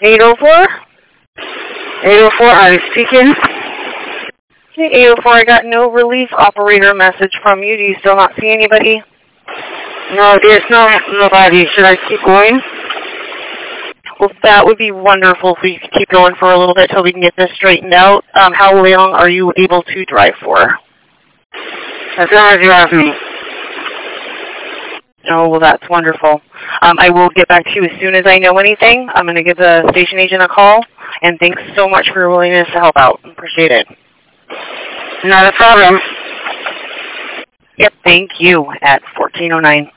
804? 804, I'm speaking. Okay, 804, I got no relief operator message from you. Do you still not see anybody? No, there's nobody. Should I keep going? Well, that would be wonderful if we could keep going for a little bit till we can get this straightened out. How long are you able to drive for? As long as you have me. Oh, well, that's wonderful. I will get back to you as soon as I know anything. I'm going to give the station agent a call, and thanks so much for your willingness to help out. Appreciate it. Not a problem. Yep, thank you at 1409.